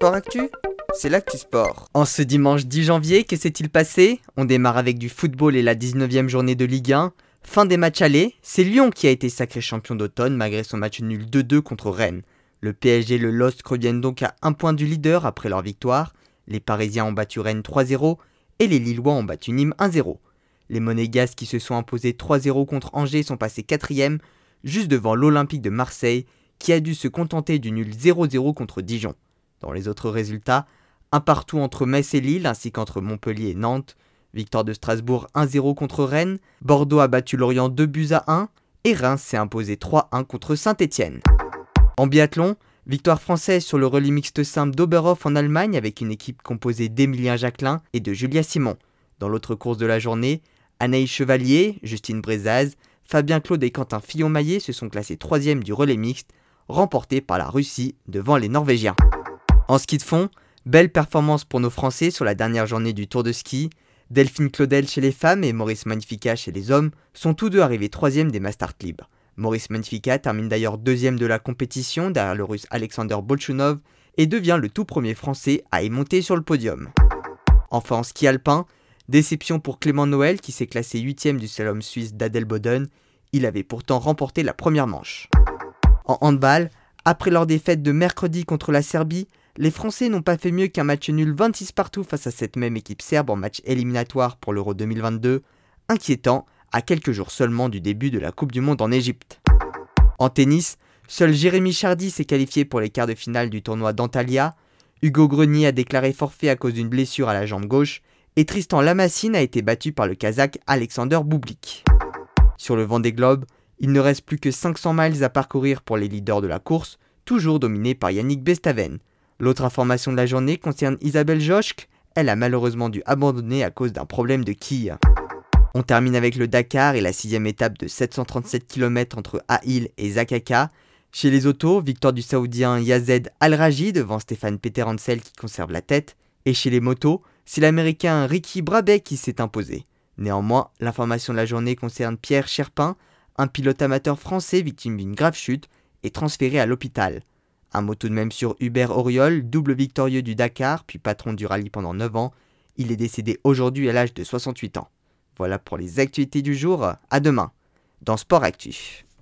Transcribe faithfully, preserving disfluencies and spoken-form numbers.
Sport Actu, c'est l'actu sport. En ce dimanche dix janvier, que s'est-il passé? On démarre avec du football et la dix-neuvième journée de Ligue un. Fin des matchs allés, c'est Lyon qui a été sacré champion d'automne malgré son match nul deux deux contre Rennes. Le P S G et le L O S C reviennent donc à un point du leader après leur victoire. Les Parisiens ont battu Rennes trois zéro et les Lillois ont battu Nîmes un zéro. Les Monégasques qui se sont imposés trois zéro contre Angers sont passés quatrième, juste devant l'Olympique de Marseille qui a dû se contenter du nul zéro zéro contre Dijon. Dans les autres résultats, un partout entre Metz et Lille ainsi qu'entre Montpellier et Nantes. Victoire de Strasbourg un zéro contre Rennes, Bordeaux a battu Lorient deux buts à un et Reims s'est imposé trois un contre Saint-Étienne. En biathlon, victoire française sur le relais mixte simple d'Oberhof en Allemagne avec une équipe composée d'Emilien Jacquelin et de Julia Simon. Dans l'autre course de la journée, Anaïs Chevalier, Justine Brezaz, Fabien Claude et Quentin Fillon-Maillet se sont classés troisième du relais mixte, remporté par la Russie devant les Norvégiens. En ski de fond, belle performance pour nos Français sur la dernière journée du Tour de ski. Delphine Claudel chez les femmes et Maurice Magnificat chez les hommes sont tous deux arrivés troisième des Mastart libres. Maurice Magnificat termine d'ailleurs deuxième de la compétition derrière le russe Alexander Bolchunov et devient le tout premier français à y monter sur le podium. Enfin en ski alpin, déception pour Clément Noël qui s'est classé huitième du slalom suisse d'Adelboden, il avait pourtant remporté la première manche. En handball, après leur défaite de mercredi contre la Serbie, les Français n'ont pas fait mieux qu'un match nul vingt-six partout face à cette même équipe serbe en match éliminatoire pour l'Euro deux mille vingt-deux, inquiétant à quelques jours seulement du début de la Coupe du Monde en Égypte. En tennis, seul Jérémy Chardy s'est qualifié pour les quarts de finale du tournoi d'Antalya, Hugo Grenier a déclaré forfait à cause d'une blessure à la jambe gauche, et Tristan Lamassine a été battu par le Kazakh Alexander Bublik. Sur le Vendée Globe, il ne reste plus que cinq cents miles à parcourir pour les leaders de la course, toujours dominés par Yannick Bestaven. L'autre information de la journée concerne Isabelle Joschke, elle a malheureusement dû abandonner à cause d'un problème de quille. On termine avec le Dakar et la sixième étape de sept cent trente-sept kilomètres entre Aïl et Zakaka. Chez les autos, victoire du Saoudien Yazed Al-Raji devant Stéphane Peterhansel qui conserve la tête. Et chez les motos, c'est l'Américain Ricky Brabec qui s'est imposé. Néanmoins, l'information de la journée concerne Pierre Cherpin, un pilote amateur français victime d'une grave chute et transféré à l'hôpital. Un mot tout de même sur Hubert Auriol, double victorieux du Dakar, puis patron du rallye pendant neuf ans. Il est décédé aujourd'hui à l'âge de soixante-huit ans. Voilà pour les actualités du jour, à demain, dans Sport Actu.